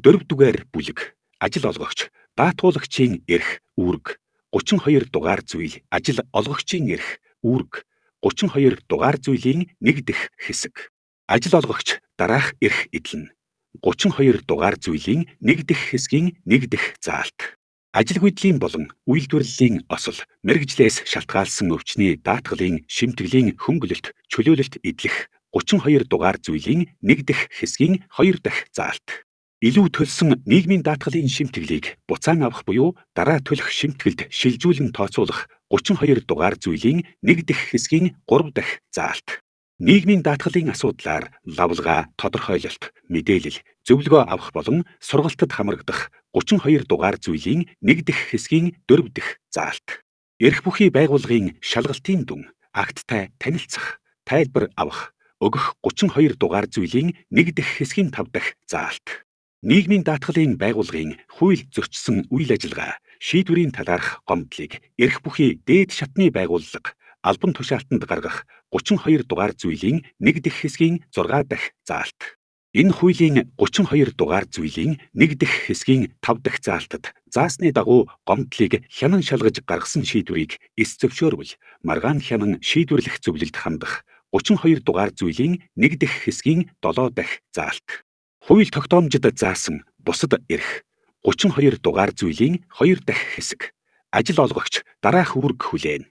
4-р бүлэг ажил олгогч, даатгуулагчийн эрх үүрэг 32 дугаар зүйл ажил олгогчийн эрх үүрэг 32 дугаар зүйлийн 1 дэх хэсэг. Ажил олгогч дараах эрх эдлэн 32 дугаар зүйлийн 1 дэх хэсгийн 1 дэх заалт. Ажилгүйдлийн болон үйлдвэрлэлийн осол, мэргэжлээс шалтгаалсан өвчний даатгалын шимтгэлийн хөнгөлөлт, чөлөөлөлт эдлэх 32 дугаар зүйлийн 1 дэх хэсгийн 2 дахь заалт. Илүү төлсөн нийгмийн даатгалын шимтгэлийг буцаан авах буюу дараа төлөх шимтгэлд шилжүүлэн тооцоолох 32 дугаар зүйлийн 1 дэх хэсгийн 3 дахь заалт. Нийгмийн даатгалын асуудлаар лавлгаа, тодорхойлолт, мэдээлэл, зөвлөгөө авах болон сургалтад хамрагдах 32 дугаар зүйлийн 1 дэх хэсгийн 4 дэх заалт. Эрх бүхий байгууллагын шалгалтын дүн, акттай танилцах, тайлбар авах, өгөх 32 дугаар зүйлийн 1 дэх хэсгийн 5 дахь заалт. Нийгмийн даатгалын байгууллагын хууль зөрчсөн үйл ажиллагаа, шийдвэрийн талаарх гомдлыг эрх бүхий дээд шатны байгууллага албан тушаалтанд гаргах 32 дугаар зүйлийн 1 дэх хэсгийн 6 дахь заалт. Энэ хуулийн 32 дугаар зүйлийн 1 дэх хэсгийн 5 дахь заалтад заасны дагуу гомдлыг хянан шалгаж гаргасан шийдвэрийг эс зөвшөөрвөл маргаан хянан шийдвэрлэх зөвлөлд хандах 32 дугаар зүйлийн 1 дэх хэсгийн 7 дахь заалт. Хууль тогтоомжид заасан бусад эрх 32 дугаар зүйлийн 2 дахь хэсэг. Ажил олгогч дараах үүрэг хүлээн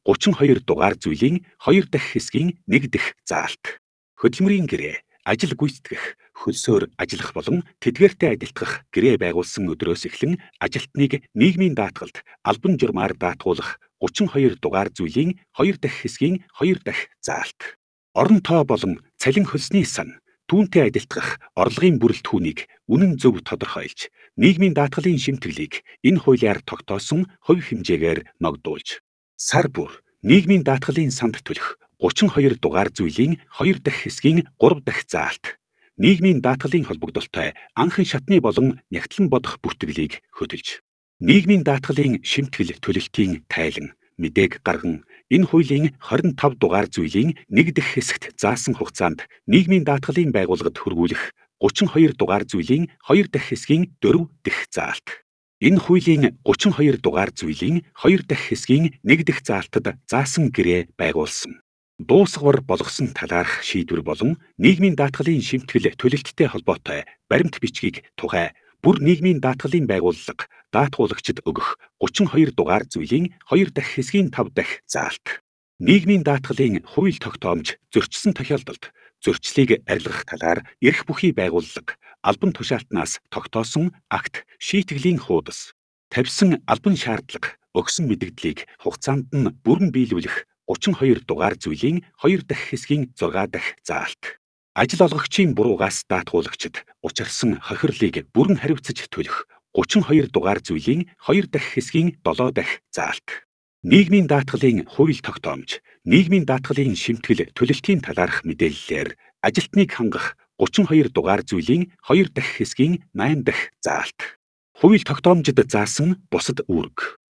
32 дугаар зүйлийн 2 дахь хэсгийн 1 дэх заалт. Хөдөлмөрийн гэрээ ажил гүйцэтгэх, хөлсөөр ажиллах болон тэдгээртэй адилтгах гэрээ байгуулсан өдрөөс эхлэн ажилтныг нийгмийн даатгалд албан журмаар даатгуулах 32 дугаар зүйлийн 2 дахь хэсгийн 2 дахь заалт. Орон тоо болон цалин хөлсний сан түүнтэй адилтгах орлогын бүрэлдэхүүнийг үнэн зөв тодорхойлж, нийгмийн даатгалын шимтгэлийг энэ хуулиар тогтоосон хувь хэмжээгээр ногдуулж, сар бүр нийгмийн даатгалын санд төлөх 32 дугаар зүйлийн 2 дахь хэсгийн 3 дахь заалт. Нийгмийн даатгалын холбогдолтой анхан шатны болон нягтлан бодох бүртгэлийг хөтөлж, нийгмийн даатгалын шимтгэл төлөлтийн тайлан, мэдээг гарган, энэ хуулийн 25 дугаар зүйлийн 1 дэх хэсэгт заасан хугацаанд нийгмийн даатгалын байгууллагад хөрвүүлэх 32 дугаар зүйлийн 2 дахь хэсгийн 4 дэх заалт. Энэ хуулийн 32 дугаар зүйлийн 2 дахь хэсгийн 1 дэх заалтад заасан гэрээ байгуулсан. Дуусгавар болгосон талаарх шийдвэр болон нийгмийн даатгалын шимтгэл төлөлттэй холбоотой баримт бичгийг тухай бүр нийгмийн даатгалын байгууллага даатгуулагчид өгөх 32 дугаар зүйлийн 2 дахь хэсгийн 5 дахь заалт. Нийгмийн даатгалын хууль тогтоомж зөрчсөн тохиолдолд зөрчлийг арилгах талаар эрх бүхий байгууллага албан тушаалтнаас тогтоосон акт, шийтгэлийн хуудас, тавьсан албан шаардлага, өгсөн мэдэгдлийг хугацаанд нь бүрэн биелүүлэх 32 дугаар зүйлийн 2 дахь хэсгийн 6 дахь заалт. Ажил олгогчийн буруугаас даатгуулагчид учирсан хохирлыг бүрэн хариуцаж төлөх 32 дугаар зүйлийн 2 дахь хэсгийн 7 дахь заалт. Нийгмийн даатгалын хууль тогтоомж, нийгмийн даатгалын шимтгэл төлөлтийн талаарх мэдээллээр ажилтныг хангах 32 дугаар зүйлийн 2 дахь хэсгийн 8 дахь заалт. Хууль тогтоомжид заасан бусад үүрэг.